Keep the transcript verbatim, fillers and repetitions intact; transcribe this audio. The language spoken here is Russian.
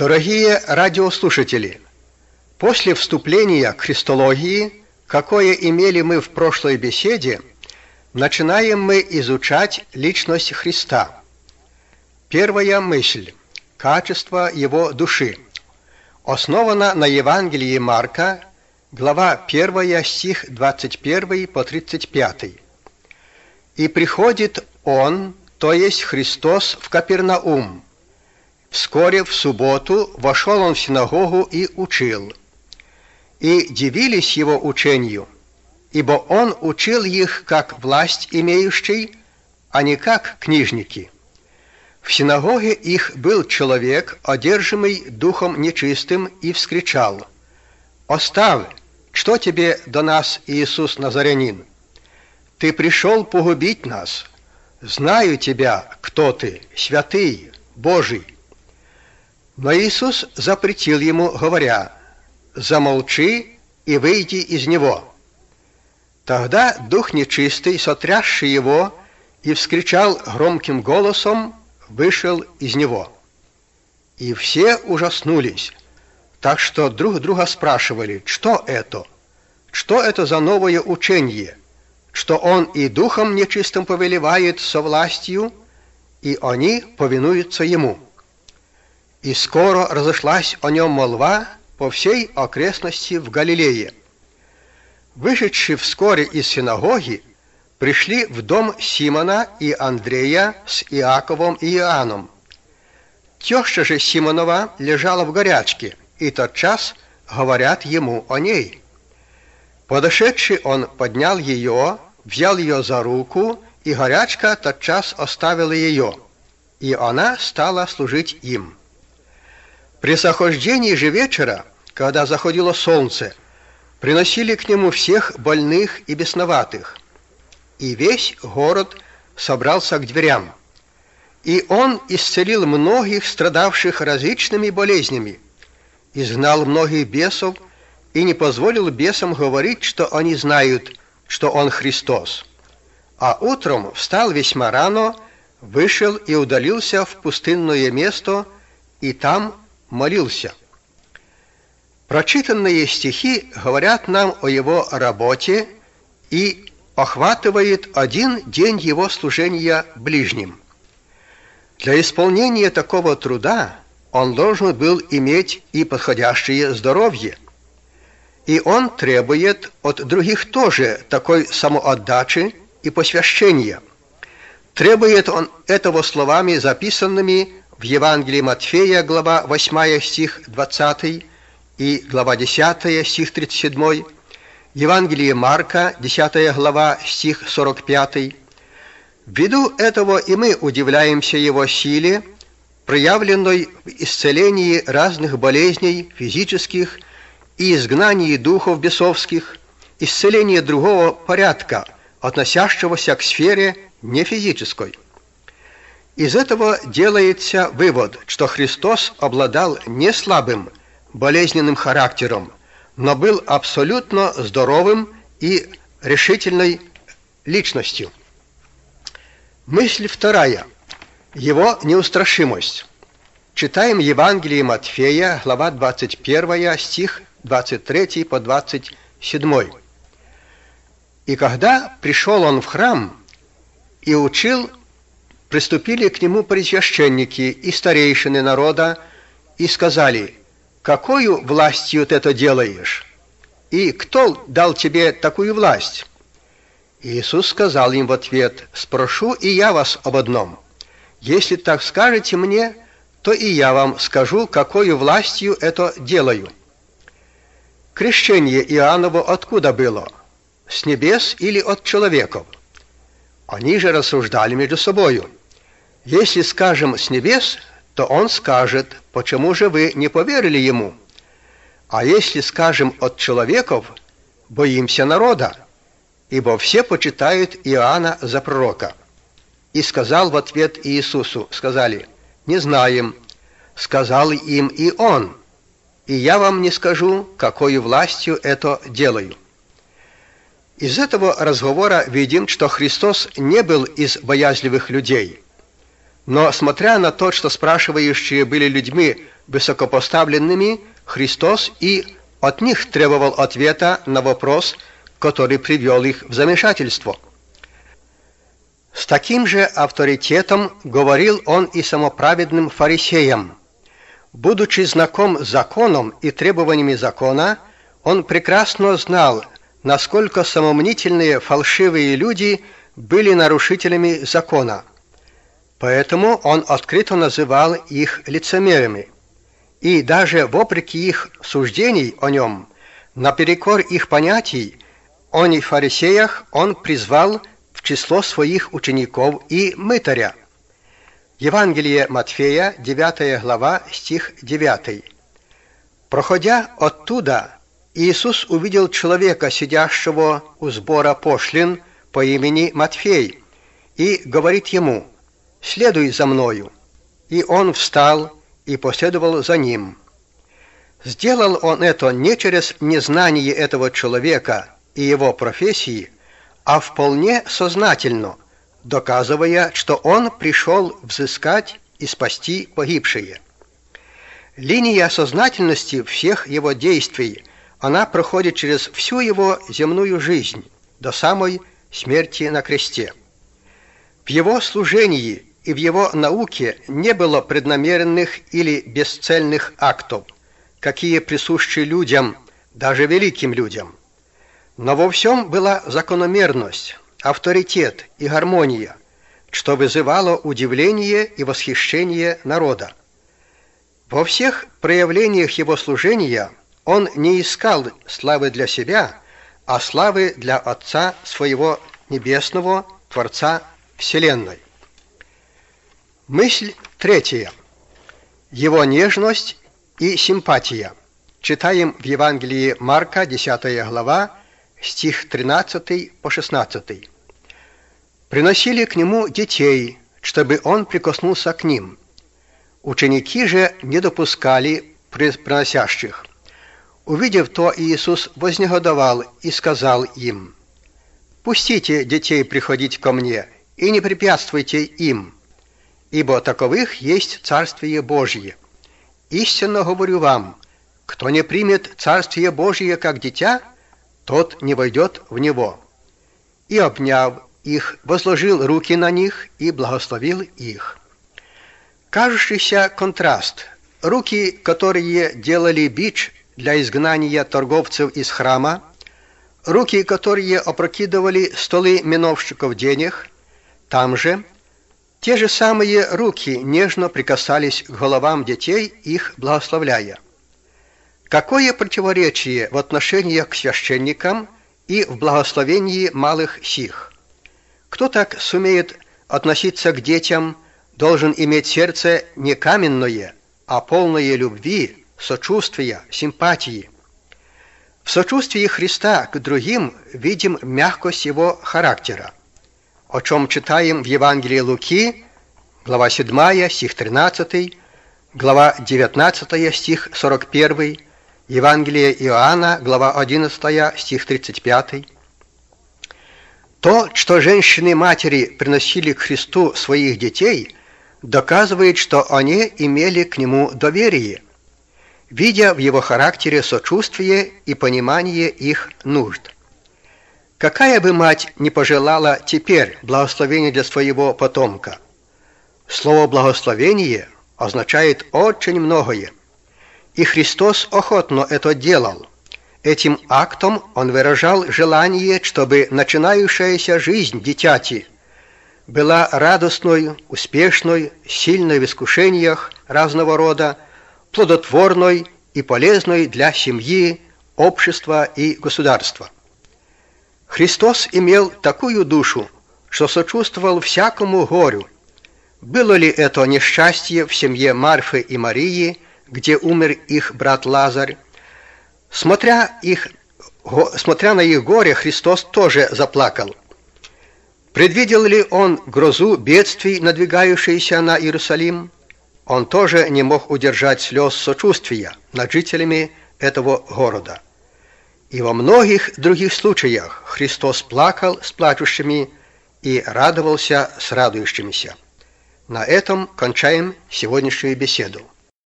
Дорогие радиослушатели, после вступления к христологии, какое имели мы в прошлой беседе, начинаем мы изучать личность Христа. Первая мысль – качество Его души. Основана на Евангелии Марка, глава первая, стих двадцать первый по тридцать пятый. «И приходит Он, то есть Христос, в Капернаум. Вскоре в субботу вошел Он в синагогу и учил. И дивились Его учению, ибо Он учил их как власть имеющий, а не как книжники. В синагоге их был человек, одержимый духом нечистым, и вскричал: «Оставь, что тебе до нас, Иисус Назарянин? Ты пришел погубить нас. Знаю тебя, кто ты, святый, Божий». Но Иисус запретил ему, говоря: «Замолчи и выйди из него». Тогда дух нечистый, сотрясший его, и вскричал громким голосом, вышел из него. И все ужаснулись, так что друг друга спрашивали: что это? Что это за новое учение, что он и духом нечистым повелевает со властью, и они повинуются ему? И скоро разошлась о нем молва по всей окрестности в Галилее. Вышедшие вскоре из синагоги, пришли в дом Симона и Андрея с Иаковом и Иоанном. Теща же Симонова лежала в горячке, и тотчас говорят ему о ней. Подошедший он поднял ее, взял ее за руку, и горячка тотчас оставила ее, и она стала служить им. При сохождении же вечера, когда заходило солнце, приносили к нему всех больных и бесноватых, и весь город собрался к дверям. И он исцелил многих, страдавших различными болезнями, изгнал многих бесов и не позволил бесам говорить, что они знают, что он Христос. А утром встал весьма рано, вышел и удалился в пустынное место, и там молился. Прочитанные стихи говорят нам о его работе и охватывает один день его служения ближним. Для исполнения такого труда он должен был иметь и подходящее здоровье, и он требует от других тоже такой самоотдачи и посвящения. Требует он этого словами, записанными в Евангелии Матфея, глава восьмая, стих двадцатый, и глава десятая, стих тридцать седьмой, Евангелие Марка, десятая глава, стих сорок пятый. Ввиду этого и мы удивляемся его силе, проявленной в исцелении разных болезней физических и изгнании духов бесовских, исцелении другого порядка, относящегося к сфере нефизической. Из этого делается вывод, что Христос обладал не слабым, болезненным характером, но был абсолютно здоровым и решительной личностью. Мысль вторая. Его неустрашимость. Читаем Евангелие Матфея, глава двадцать первая, стих двадцать третий по двадцать седьмой. «И когда пришел он в храм и учил, приступили к нему пресвященники и старейшины народа и сказали: «Какою властью ты это делаешь? И кто дал тебе такую власть?» Иисус сказал им в ответ: «Спрошу и я вас об одном. Если так скажете мне, то и я вам скажу, какою властью это делаю. Крещение Иоанново откуда было? С небес или от человеков?» Они же рассуждали между собою. «Если скажем с небес, то он скажет: почему же вы не поверили ему? А если скажем от человеков, боимся народа, ибо все почитают Иоанна за пророка». И сказал в ответ Иисусу, сказали: «Не знаем». Сказал им и он: «И я вам не скажу, какой властью это делаю». Из этого разговора видим, что Христос не был из боязливых людей. Но, смотря на то, что спрашивающие были людьми высокопоставленными, Христос и от них требовал ответа на вопрос, который привел их в замешательство. С таким же авторитетом говорил он и самоправедным фарисеям. Будучи знаком с законом и требованиями закона, он прекрасно знал, насколько самомнительные фальшивые люди были нарушителями закона. Поэтому он открыто называл их лицемерами. И даже вопреки их суждений о нем, наперекор их понятий о фарисеях, он призвал в число своих учеников и мытаря. Евангелие Матфея, девятая глава, стих девятый. Проходя оттуда, Иисус увидел человека, сидящего у сбора пошлин по имени Матфей, и говорит ему: «Следуй за мною». И он встал и последовал за ним. Сделал он это не через незнание этого человека и его профессии, а вполне сознательно, доказывая, что он пришел взыскать и спасти погибшие. Линия сознательности всех его действий, она проходит через всю его земную жизнь, до самой смерти на кресте. В его служении и в его науке не было преднамеренных или бесцельных актов, какие присущи людям, даже великим людям. Но во всем была закономерность, авторитет и гармония, что вызывало удивление и восхищение народа. Во всех проявлениях его служения он не искал славы для себя, а славы для Отца своего Небесного, Творца Вселенной. Мысль третья. Его нежность и симпатия. Читаем в Евангелии Марка, десятая глава, стих тринадцатый по шестнадцатый. «Приносили к нему детей, чтобы он прикоснулся к ним. Ученики же не допускали приносящих. Увидев то, Иисус вознегодовал и сказал им: «Пустите детей приходить ко мне, и не препятствуйте им, ибо таковых есть Царствие Божье. Истинно говорю вам, кто не примет Царствие Божье как дитя, тот не войдет в него». И, обняв их, возложил руки на них и благословил их. Кажущийся контраст. Руки, которые делали бич для изгнания торговцев из храма, руки, которые опрокидывали столы миновщиков денег, там же те же самые руки нежно прикасались к головам детей, их благословляя. Какое противоречие в отношении к священникам и в благословении малых сих! Кто так сумеет относиться к детям, должен иметь сердце не каменное, а полное любви, сочувствия, симпатии. В сочувствии Христа к другим видим мягкость его характера, о чем читаем в Евангелии Луки, глава седьмая, стих тринадцатый, глава девятнадцатая, стих сорок первый, Евангелие Иоанна, глава одиннадцатая, стих тридцать пятый. То, что женщины-матери приносили к Христу своих детей, доказывает, что они имели к Нему доверие, видя в Его характере сочувствие и понимание их нужд. Какая бы мать не пожелала теперь благословения для своего потомка? Слово «благословение» означает очень многое, и Христос охотно это делал. Этим актом Он выражал желание, чтобы начинающаяся жизнь дитяти была радостной, успешной, сильной в искушениях разного рода, плодотворной и полезной для семьи, общества и государства. Христос имел такую душу, что сочувствовал всякому горю. Было ли это несчастье в семье Марфы и Марии, где умер их брат Лазарь? Смотря, их, смотря на их горе, Христос тоже заплакал. Предвидел ли Он грозу бедствий, надвигающейся на Иерусалим? Он тоже не мог удержать слез сочувствия над жителями этого города. И во многих других случаях Христос плакал с плачущими и радовался с радующимися. На этом кончаем сегодняшнюю беседу.